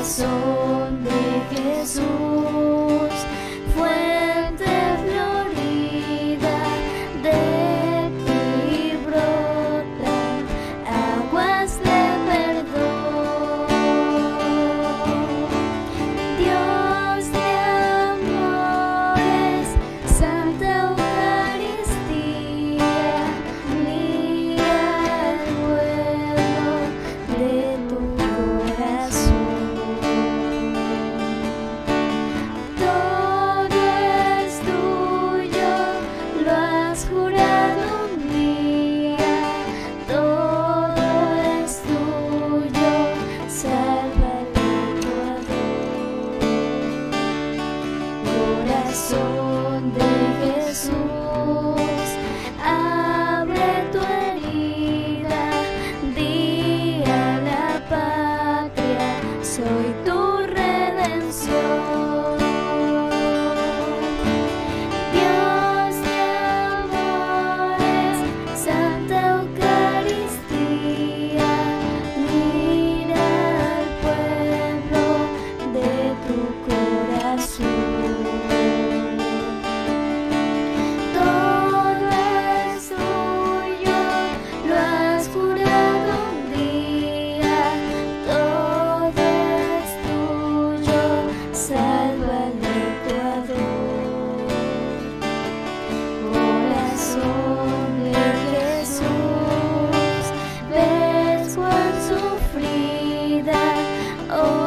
Corazón de Jesús, fuente florida, de ti brotan aguas de perdón. Dios de amores, Santa Eucaristía, mira al pueblo de tu corazón. Todo es tuyo, lo has jurado un día. Todo es tuyo, salva al Ecuador. Corazón de Jesús, abre tu herida, di a la patria, soy tu redención. Dios de amores, Santa Eucaristía, mira al pueblo de tu corazón. Todo es tuyo, lo has jurado un día. Todo es tuyo, salva al Ecuador. Corazón de Jesús, ves cuán sufrida, oh